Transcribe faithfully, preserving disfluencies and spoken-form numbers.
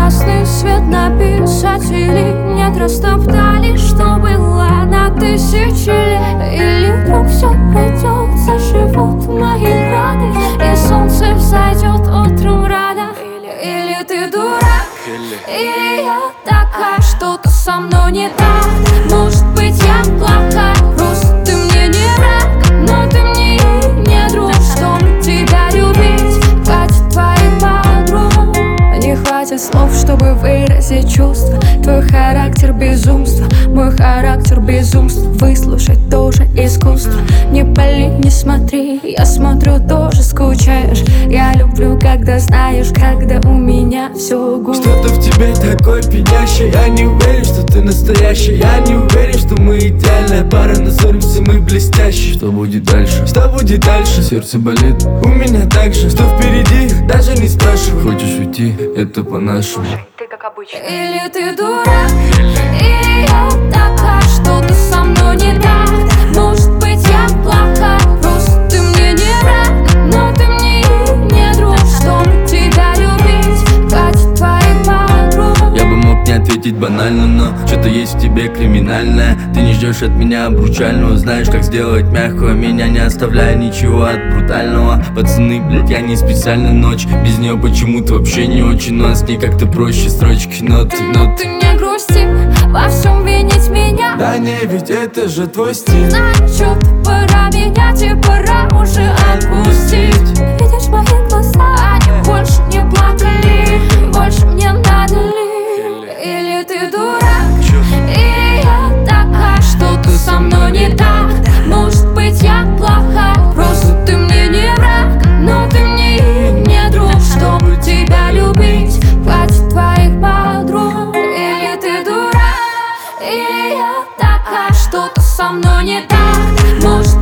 красный свет написать или нет, растоптали, что было на тысячи лет. Или вдруг все пройдет, заживут мои раны, и солнце взойдет утром рано. Или ты дурак, или я такая, что-то со мной не так. Может быть, я плохая, просто ты мне не враг, но ты мне и не друг, чтобы тебя любить. Хватит твоих подруг, не хватит слов, чтобы выразить чувства. Твой характер безумство, мой характер безумство. Выслушать тоже искусство. Не пали, не смотри, я смотрю, тоже скучаешь. Я люблю, когда знаешь, когда у меня все гуд. Что-то в тебе такое пьянящее. Я не уверен, что ты настоящий. Я не уверен, что мы идеальная пара, но ссоримся мы блестящие. Что будет дальше? Что будет дальше? Сердце болит, у меня так же. Что впереди? Даже не спрашивай. Хочешь уйти? Это по-нашему. Ты как обычно. Или ты дурак, или я такая, что-то со мной не так. Может быть, я плохая, просто ты мне не враг, но ты мне и не друг, чтобы тебя любить. Хватит твоих подруг. Я бы мог не ответить банально, но что-то есть в тебе криминальное. Ты не ждешь от меня обручального, знаешь, как сделать мягкого. Меня не оставляя ничего от брутального. Пацаны, блять, я не специально ночь. Без нее почему-то вообще не очень, но с ней как-то проще строчки, ноты, Но ты не грусти, во всем винить меня. Да не, ведь это же твой стиль. Значит, пора менять и пора уже отпустить. Видишь мои глаза, они больше не плакали. Больше мне надо ли? Или ты дурак, или я такая, что-то со мной не так. Может быть, я плохая, просто ты мне не враг, но ты мне и не друг, чтобы тебя любить. Хватит твоих подруг. Или ты дурак, или я такая, что-то со мной не так. Может